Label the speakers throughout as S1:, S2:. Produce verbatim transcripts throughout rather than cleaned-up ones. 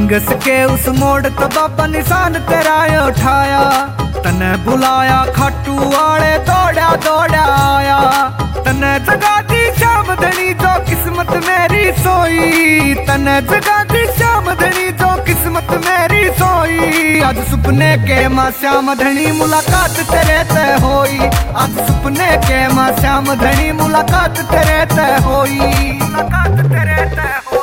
S1: घस के उस मोड़ तो बाबा निशान तेरा उठाया, तने बुलाया खाटू वाले दौड़ा दौड़ा आया। तने जगा दी शाम धनी जो किस्मत मेरी सोई, तने जगा दी शाम धनी जो किस्मत मेरी सोई। आज सुपने के मां श्याम धनी मुलाकात तेरे ते होई, आज सुपने के मां श्याम धनी मुलाकात तेरे ते होई, मुलाकात तेरे ते होई।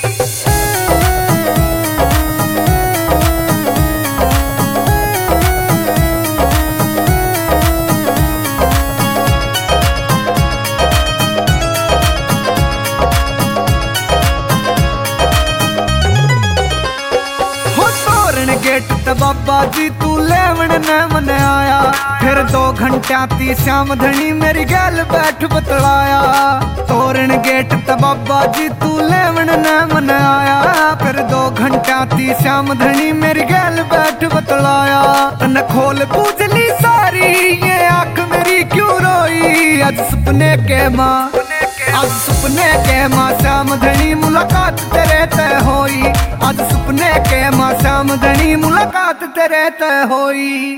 S1: गेट ते बाबा जी तू लेवन न मन आया, फिर दो घंटा ती श्याम धनी मेरी गैल बैठ बतलाया। तोरण गेट ते बाबा जी तू लेवन न मन आया, फिर दो घंटा ती श्याम धनी मेरी गैल बैठ बतलाया। तन खोल पूजली सारी ये आंख मेरी क्यों रोई, आज सुपने के मां आज सुपने के मां श्याम धनी मुलाकात तेरे ते होई, आज सुपने के मां श्याम धनी मुलाकात तेरे ते होई।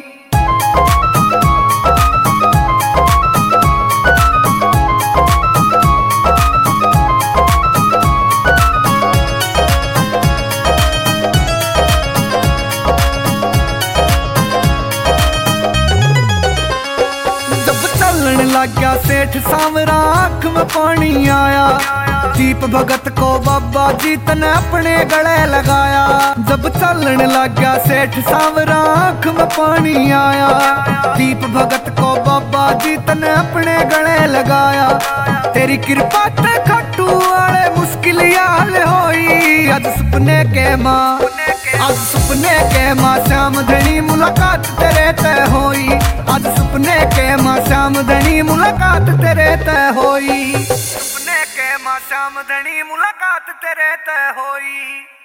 S1: लग गया सेठ सांवरा आंख में पानी आया, दीप भगत को बाबा जी तने अपने गले लगाया। जब चलन लग गया सेठ सांवरा आंख में पानी आया, दीप भगत को बाबा जी तने अपने गले लगाया। तेरी कृपा ते खट्टू वाले मुश्किल हाल होई, आज सुपने के मां आज सुपने के मां श्याम धनी मुलाकात तेरे ते होई, आज सुपने के मां श्याम धनी मुलाकात तेरे ते होई, सुपने के मां श्याम धनी मुलाकात तेरे ते होई।